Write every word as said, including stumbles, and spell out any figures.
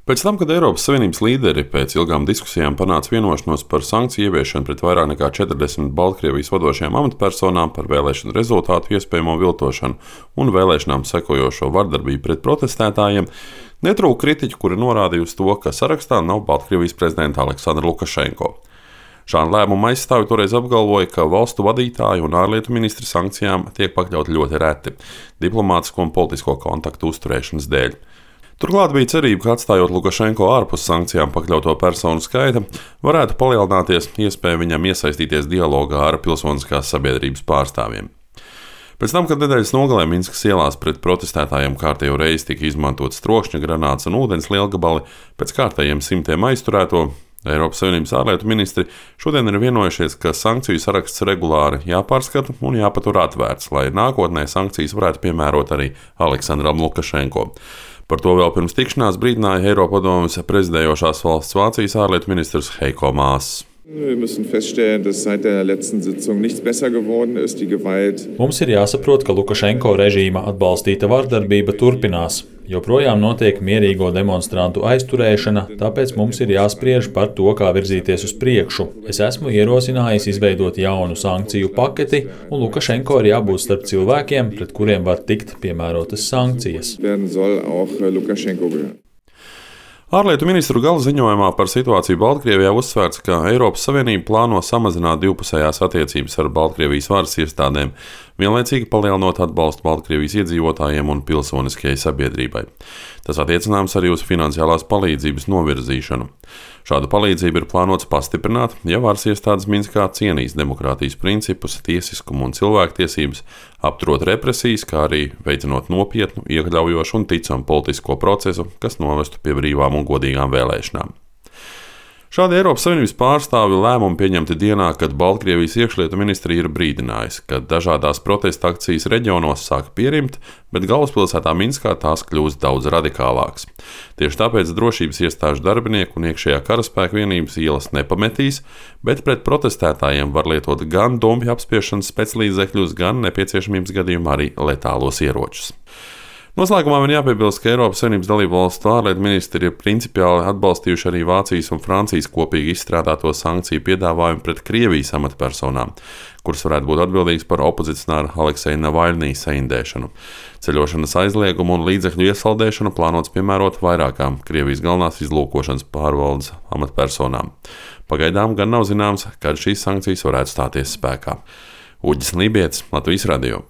Pēc tam, kad Eiropas Savienības līderi pēc ilgām diskusijām panāca vienošanos par sankciju ieviešanu pret vairāk nekā četrdesmit Baltkrievijas vadošajām amatpersonām par vēlēšanu rezultātu iespējamo viltošanu un vēlēšanām sekojošo vardarbību pret protestētājiem, netrūka kritiķu, kuri norādīja uz to, ka sarakstā nav Baltkrievijas prezidenta Aleksandra Lukašenko. Šādu lēmumu aizstāvji toreiz apgalvoja, ka valstu vadītāji un ārlietu ministri sankcijām tiek pakļauti ļoti reti diplomātisko un politisko kontaktu uzturēšanas dēļ. Turklāt bija cerība, ka atstājot Lukašenko ārpus sankcijām pakļauto personu skaita, varētu palielināties iespēja viņam iesaistīties dialogā ar pilsoniskās sabiedrības pārstāvjiem. Pēc tam, kad nedēļas nogalē Minskas ielās pret protestētājiem kārtējo reizi tika izmantotas trokšņa granātas un ūdens lielgabali, pēc kārtējiem simtiem aizturēto, Eiropas Savienības ārlietu ministri šodien ir vienojušies, ka sankciju saraksts regulāri jāpārskata un jāpatur atvērts, lai nākotnē sankcijas varētu piemērot arī Aleksandram Lukašenko. Par to vēl pirms tikšanās brīdināja Eiropadomes prezidējošās valsts Vācijas ārlietu ministrs Heiko Maas. Wir müssen feststellen, dass seit der letzten Sitzung nichts besser geworden ist. Die Gewalt. Mums ir jāsaprot, ka Lukašenko režīma atbalstīta vardarbība turpinās. Joprojām notiek mierīgo demonstrantu aizturēšana, tāpēc mums ir jāspriež par to, kā virzīties uz priekšu. Es esmu ierosinājis izveidot jaunu sankciju paketi, un Lukašenko ir jābūt starp cilvēkiem, pret kuriem var tikt piemērotas sankcijas. Ārlietu ministru gala ziņojumā par situāciju Baltkrievijā uzsvērts, ka Eiropas Savienība plāno samazināt divpusējās attiecības ar Baltkrievijas varas iestādēm, vienlaicīgi palielinot atbalstu Baltkrievijas iedzīvotājiem un pilsoniskajai sabiedrībai. Tas attiecināms arī uz finansiālās palīdzības novirzīšanu. Šādu palīdzību ir plānots pastiprināt, ja varas iestādes Minskā cienīs demokrātijas principus, tiesiskumu un cilvēktiesības, apturot represijas, kā arī veicinot nopietnu, iekļaujošu un ticamu politisko procesu, kas novestu pie brīvām un godīgām vēlēšanām. Šādi Eiropas Savienības pārstāvju lēmumi pieņemti dienā, kad Baltkrievijas iekšlietu ministrija ir brīdinājusi, ka dažādās protesta akcijas reģionos sāk pierimt, bet galvaspilsētā Minskā tās kļūst daudz radikālākas. Tieši tāpēc drošības iestāžu darbinieku un iekšējā karaspēka vienības ielas nepametīs, bet pret protestētājiem var lietot gan dumpju apspiešanas speclīdzekļus, gan nepieciešamības gadījumā arī letālos ieročus. Noslēgumā man jāpiebilst, ka Eiropas Savienības dalību valstu ārlietu ministri ir principiāli atbalstījuši arī Vācijas un Francijas kopīgi izstrādāto sankciju piedāvājumu pret Krievijas amatpersonām, kuras varētu būt atbildīgas par opozicionāru Alekseja Navaļnija saindēšanu. Ceļošanas aizliegumu un līdzekļu iesaldēšanu plānots piemērot vairākām Krievijas galvenās izlūkošanas pārvaldes amatpersonām. Pagaidām gan nav zināms, kad šīs sankcijas varētu stāties spēkā. Uģis Lībietis, Latvijas radio.